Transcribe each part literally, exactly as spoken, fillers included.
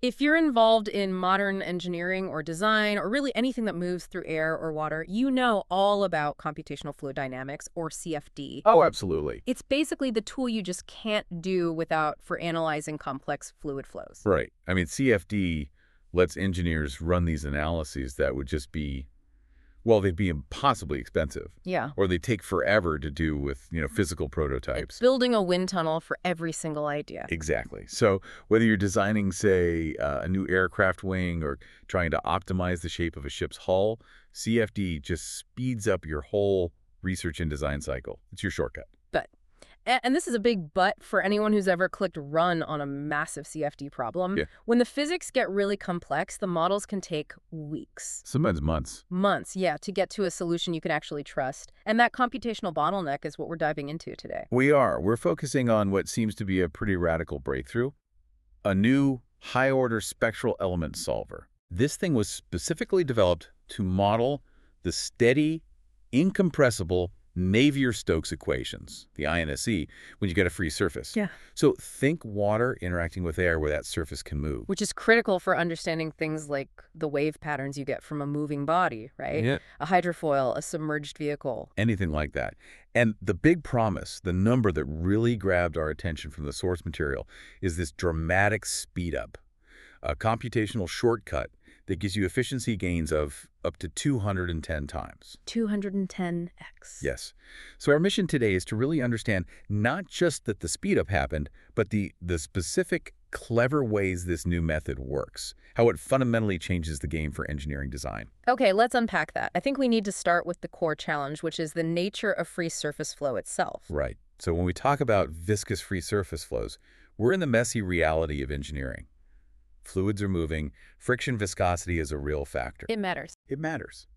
If you're involved in modern engineering or design or really anything that moves through air or water, you know all about computational fluid dynamics, or C F D. Oh, absolutely. It's basically the tool you just can't do without for analyzing complex fluid flows. Right. I mean, C F D lets engineers run these analyses that would just be, well, they'd be impossibly expensive. Yeah. Or they take forever to do with, you know, physical prototypes. It's building a wind tunnel for every single idea. Exactly. So whether you're designing, say, uh, a new aircraft wing or trying to optimize the shape of a ship's hull, C F D just speeds up your whole research and design cycle. It's your shortcut. But, a- and this is a big but for anyone who's ever clicked run on a massive C F D problem. Yeah. When the physics get really complex, the models can take weeks. Sometimes months. Months, yeah, to get to a solution you can actually trust. And that computational bottleneck is what we're diving into today. We are. We're focusing on what seems to be a pretty radical breakthrough, a new high-order spectral element solver. This thing was specifically developed to model the steady, incompressible Navier-Stokes equations, the I N S E, when you get a free surface. Yeah. So think water interacting with air where that surface can move. Which is critical for understanding things like the wave patterns you get from a moving body, right? Yeah. A hydrofoil, a submerged vehicle. Anything like that. And the big promise, the number that really grabbed our attention from the source material, is this dramatic speed up, a computational shortcut that gives you efficiency gains of up to two hundred ten times. two hundred ten x. Yes. So our mission today is to really understand not just that the speed up happened, but the, the specific clever ways this new method works, how it fundamentally changes the game for engineering design. Okay, let's unpack that. I think we need to start with the core challenge, which is the nature of free surface flow itself. Right. So when we talk about viscous free surface flows, we're in the messy reality of engineering. Fluids are moving. Friction viscosity is a real factor. It matters. It matters.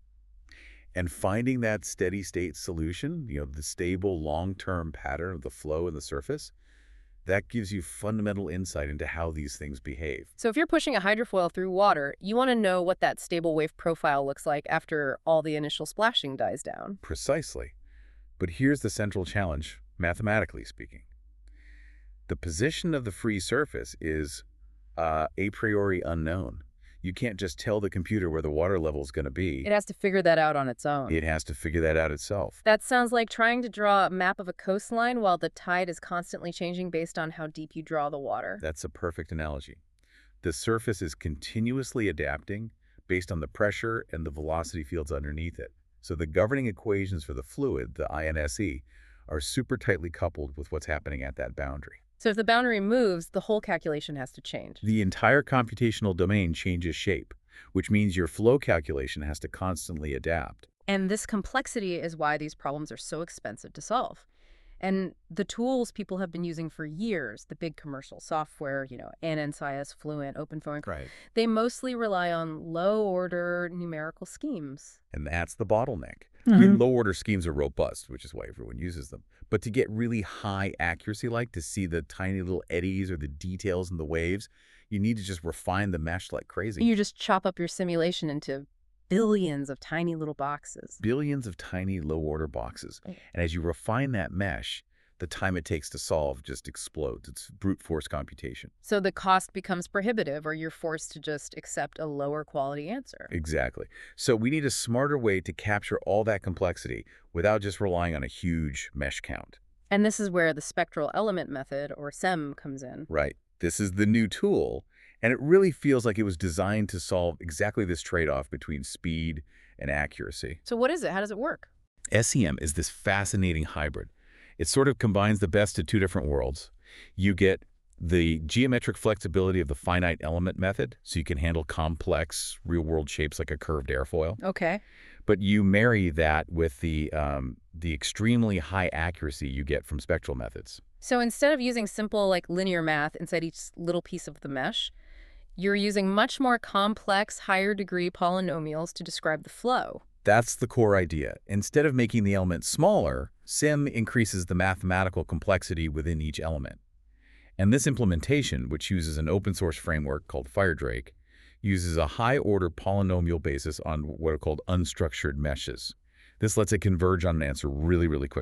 And finding that steady state solution, you know, the stable long-term pattern of the flow in the surface, that gives you fundamental insight into how these things behave. So if you're pushing a hydrofoil through water, you want to know what that stable wave profile looks like after all the initial splashing dies down. Precisely. But here's the central challenge, mathematically speaking. The position of the free surface is uh, a priori unknown. You can't just tell the computer where the water level is going to be. It has to figure that out on its own. It has to figure that out itself. That sounds like trying to draw a map of a coastline while the tide is constantly changing based on how deep you draw the water. That's a perfect analogy. The surface is continuously adapting based on the pressure and the velocity fields underneath it. So the governing equations for the fluid, the I N S E, are super tightly coupled with what's happening at that boundary. So if the boundary moves, the whole calculation has to change. The entire computational domain changes shape, which means your flow calculation has to constantly adapt. And this complexity is why these problems are so expensive to solve. And the tools people have been using for years, the big commercial software, you know, N N S I S, Fluent, OpenFOAM, Right. they mostly rely on low-order numerical schemes. And that's the bottleneck. Mm-hmm. I mean, low-order schemes are robust, which is why everyone uses them. But to get really high accuracy, like to see the tiny little eddies or the details in the waves, you need to just refine the mesh like crazy. You just chop up your simulation into billions of tiny little boxes. Billions of tiny low-order boxes. Mm. And as you refine that mesh, the time it takes to solve just explodes. It's brute force computation. So the cost becomes prohibitive, or you're forced to just accept a lower quality answer. Exactly. So we need a smarter way to capture all that complexity without just relying on a huge mesh count. And this is where the spectral element method, or S E M, comes in. Right. This is the new tool, and it really feels like it was designed to solve exactly this trade-off between speed and accuracy. So what is it? How does it work? S E M is this fascinating hybrid. It sort of combines the best of two different worlds. You get the geometric flexibility of the finite element method, so you can handle complex real-world shapes like a curved airfoil. Okay. But you marry that with the, um, the extremely high accuracy you get from spectral methods. So instead of using simple, like, linear math inside each little piece of the mesh, you're using much more complex, higher-degree polynomials to describe the flow. That's the core idea. Instead of making the element smaller, S I M increases the mathematical complexity within each element. And this implementation, which uses an open-source framework called FireDrake, uses a high-order polynomial basis on what are called unstructured meshes. This lets it converge on an answer really, really quickly.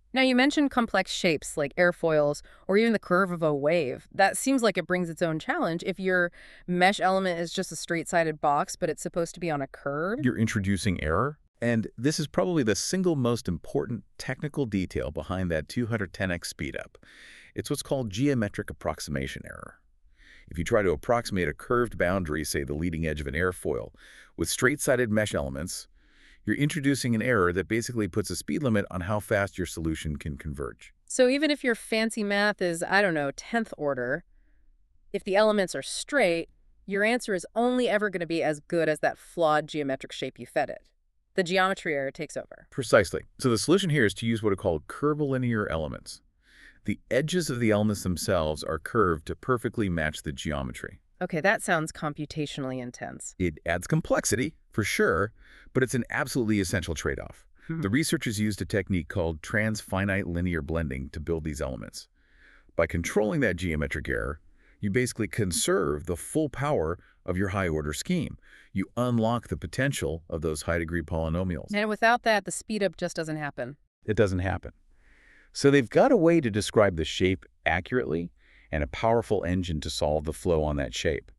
Now, you mentioned complex shapes like airfoils or even the curve of a wave. That seems like it brings its own challenge if your mesh element is just a straight-sided box, but it's supposed to be on a curve. You're introducing error, and this is probably the single most important technical detail behind that two hundred ten x speedup. It's what's called geometric approximation error. If you try to approximate a curved boundary, say the leading edge of an airfoil, with straight-sided mesh elements, you're introducing an error that basically puts a speed limit on how fast your solution can converge. So even if your fancy math is, I don't know, tenth order, if the elements are straight, your answer is only ever going to be as good as that flawed geometric shape you fed it. The geometry error takes over. Precisely. So the solution here is to use what are called curvilinear elements. The edges of the elements themselves are curved to perfectly match the geometry. Okay, that sounds computationally intense. It adds complexity, for sure, but it's an absolutely essential trade-off. Hmm. The researchers used a technique called transfinite linear blending to build these elements. By controlling that geometric error, you basically conserve the full power of your high-order scheme. You unlock the potential of those high-degree polynomials. And without that, the speedup just doesn't happen. It doesn't happen. So they've got a way to describe the shape accurately and a powerful engine to solve the flow on that shape.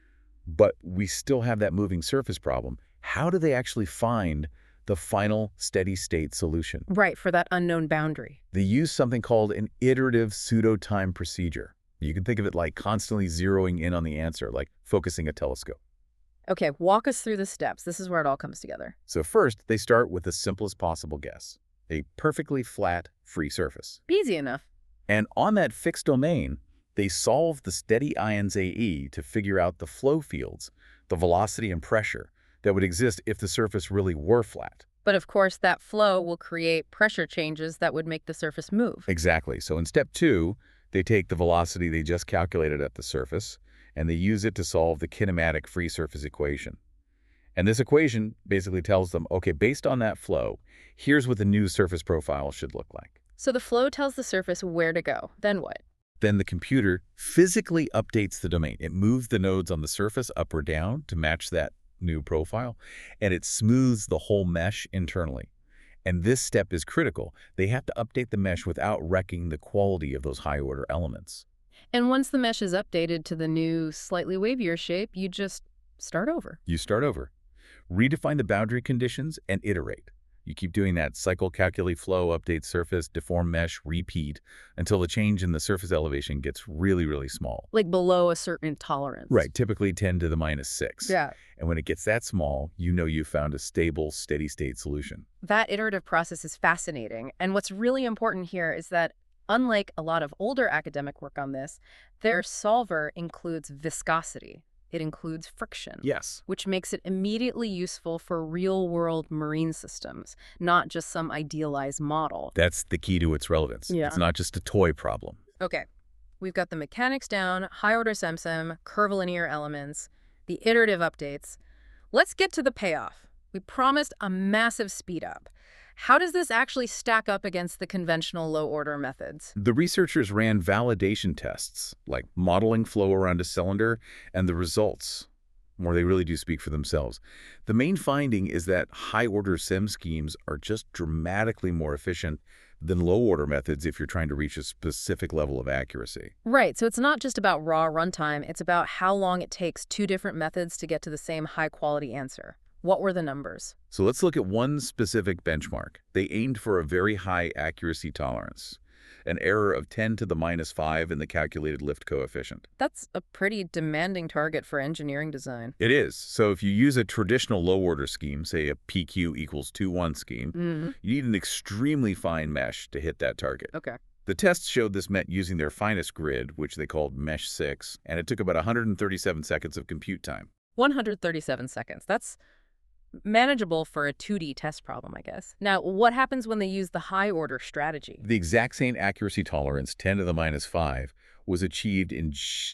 But we still have that moving surface problem. How do they actually find the final steady-state solution? Right, for that unknown boundary. They use something called an iterative pseudo-time procedure. You can think of it like constantly zeroing in on the answer, like focusing a telescope. Okay, walk us through the steps. This is where it all comes together. So first, they start with the simplest possible guess, a perfectly flat, free surface. Easy enough. And on that fixed domain, they solve the steady ions A E to figure out the flow fields, the velocity and pressure that would exist if the surface really were flat. But of course, that flow will create pressure changes that would make the surface move. Exactly. So in step two, they take the velocity they just calculated at the surface, and they use it to solve the kinematic free surface equation. And this equation basically tells them, okay, based on that flow, here's what the new surface profile should look like. So the flow tells the surface where to go. Then what? Then the computer physically updates the domain. It moves the nodes on the surface up or down to match that new profile, and it smooths the whole mesh internally. And this step is critical. They have to update the mesh without wrecking the quality of those high-order elements. And once the mesh is updated to the new, slightly wavier shape, you just start over. You start over. Redefine the boundary conditions and iterate. You keep doing that cycle, calculate flow, update surface, deform mesh, repeat, until the change in the surface elevation gets really, really small. Like below a certain tolerance. Right, typically ten to the minus six. Yeah. And when it gets that small, you know you've found a stable, steady-state solution. That iterative process is fascinating. And what's really important here is that, unlike a lot of older academic work on this, their solver includes viscosity. It includes friction. Yes. Which makes it immediately useful for real-world marine systems, not just some idealized model. That's the key to its relevance. Yeah. It's not just a toy problem. Okay, we've got the mechanics down, high-order SEMSEM, curvilinear elements, the iterative updates. Let's get to the payoff. We promised a massive speed up. How does this actually stack up against the conventional low-order methods? The researchers ran validation tests, like modeling flow around a cylinder, and the results, or they really do speak for themselves. The main finding is that high-order SEM schemes are just dramatically more efficient than low-order methods if you're trying to reach a specific level of accuracy. Right, so it's not just about raw runtime, it's about how long it takes two different methods to get to the same high-quality answer. What were the numbers? So let's look at one specific benchmark. They aimed for a very high accuracy tolerance, an error of ten to the minus five in the calculated lift coefficient. That's a pretty demanding target for engineering design. It is. So if you use a traditional low-order scheme, say a P Q equals two one scheme, Mm-hmm. you need an extremely fine mesh to hit that target. Okay. The tests showed this meant using their finest grid, which they called Mesh six, and it took about one hundred thirty-seven seconds of compute time. one hundred thirty-seven seconds. That's manageable for a two D test problem, I guess. Now, what happens when they use the high-order strategy? The exact same accuracy tolerance, ten to the minus five, was achieved in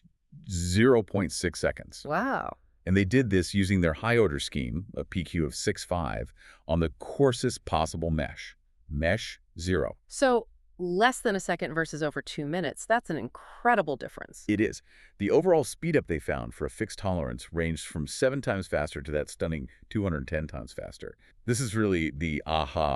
zero point six seconds. Wow. And they did this using their high-order scheme, a P Q of six five, on the coarsest possible mesh, Mesh zero. So less than a second versus over two minutes. That's an incredible difference. It is. The overall speedup they found for a fixed tolerance ranged from seven times faster to that stunning two hundred ten times faster. This is really the aha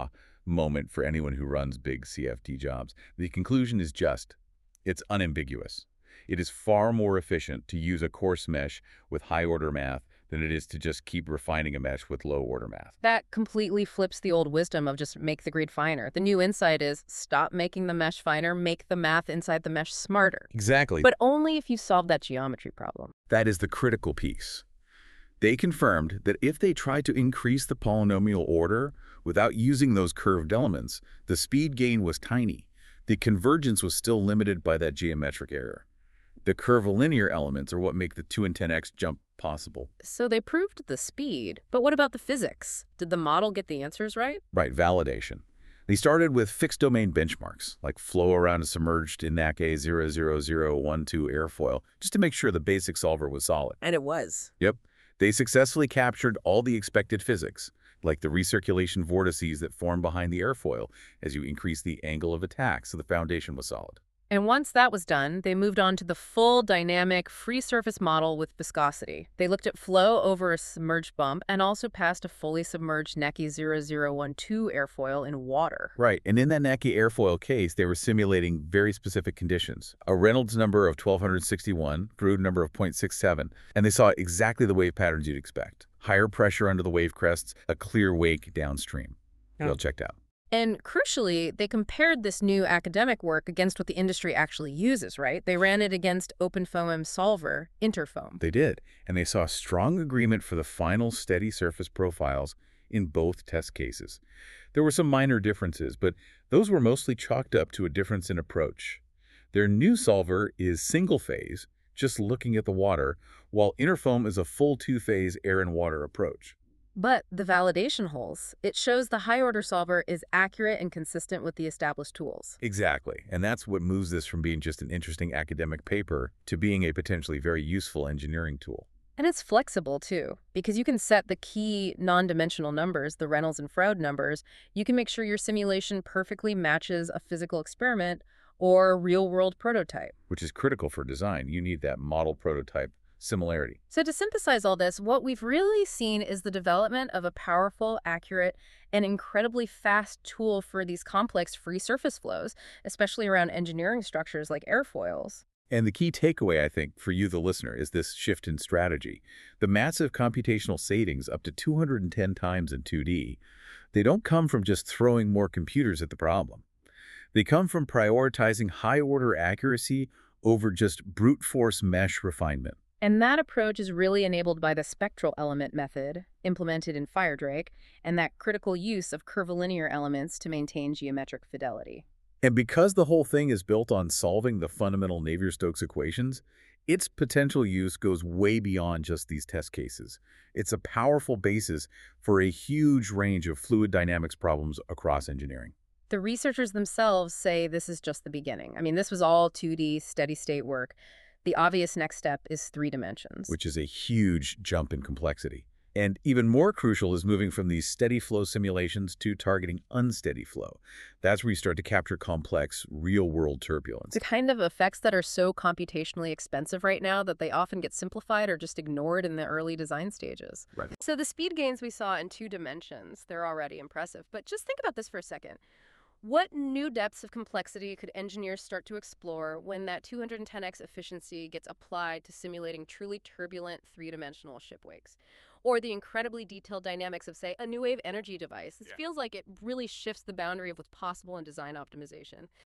moment for anyone who runs big C F D jobs. The conclusion is just, it's unambiguous. It is far more efficient to use a coarse mesh with high-order math than it is to just keep refining a mesh with low-order math. That completely flips the old wisdom of just make the grid finer. The new insight is stop making the mesh finer, make the math inside the mesh smarter. Exactly. But only if you solve that geometry problem. That is the critical piece. They confirmed that if they tried to increase the polynomial order without using those curved elements, the speed gain was tiny. The convergence was still limited by that geometric error. The curvilinear elements are what make the two in ten x jump possible. So they proved the speed, but what about the physics? Did the model get the answers right? Right, validation. They started with fixed domain benchmarks, like flow around a submerged INACE zero zero zero one two airfoil, just to make sure the basic solver was solid. And it was. Yep. They successfully captured all the expected physics, like the recirculation vortices that form behind the airfoil as you increase the angle of attack, so the foundation was solid. And once that was done, they moved on to the full dynamic free surface model with viscosity. They looked at flow over a submerged bump and also passed a fully submerged NECI zero zero one two airfoil in water. Right, and in that NECI airfoil case, they were simulating very specific conditions. A Reynolds number of twelve sixty-one, Froude number of zero point six seven, and they saw exactly the wave patterns you'd expect. Higher pressure under the wave crests, a clear wake downstream. Yeah. Well checked out. And crucially, they compared this new academic work against what the industry actually uses, right? They ran it against OpenFOAM's solver, Interfoam. They did, and they saw strong agreement for the final steady surface profiles in both test cases. There were some minor differences, but those were mostly chalked up to a difference in approach. Their new solver is single-phase, just looking at the water, while Interfoam is a full two-phase air and water approach. But the validation holds. It shows the high-order solver is accurate and consistent with the established tools. Exactly, and that's what moves this from being just an interesting academic paper to being a potentially very useful engineering tool. And it's flexible, too, because you can set the key non-dimensional numbers, the Reynolds and Froude numbers. You can make sure your simulation perfectly matches a physical experiment or a real-world prototype. Which is critical for design. You need that model prototype similarity. So to synthesize all this, what we've really seen is the development of a powerful, accurate, and incredibly fast tool for these complex free surface flows, especially around engineering structures like airfoils. And the key takeaway, I think, for you, the listener, is this shift in strategy. The massive computational savings up to two hundred ten times in two D, they don't come from just throwing more computers at the problem. They come from prioritizing high-order accuracy over just brute force mesh refinement. And that approach is really enabled by the spectral element method implemented in FireDrake and that critical use of curvilinear elements to maintain geometric fidelity. And because the whole thing is built on solving the fundamental Navier-Stokes equations, its potential use goes way beyond just these test cases. It's a powerful basis for a huge range of fluid dynamics problems across engineering. The researchers themselves say this is just the beginning. I mean, this was all two D steady-state work. The obvious next step is three dimensions. Which is a huge jump in complexity. And even more crucial is moving from these steady flow simulations to targeting unsteady flow. That's where you start to capture complex, real-world turbulence. The kind of effects that are so computationally expensive right now that they often get simplified or just ignored in the early design stages. Right. So the speed gains we saw in two dimensions, they're already impressive. But just think about this for a second. What new depths of complexity could engineers start to explore when that two hundred ten x efficiency gets applied to simulating truly turbulent three-dimensional ship wakes? Or the incredibly detailed dynamics of, say, a new wave energy device. This Yeah. feels like it really shifts the boundary of what's possible in design optimization.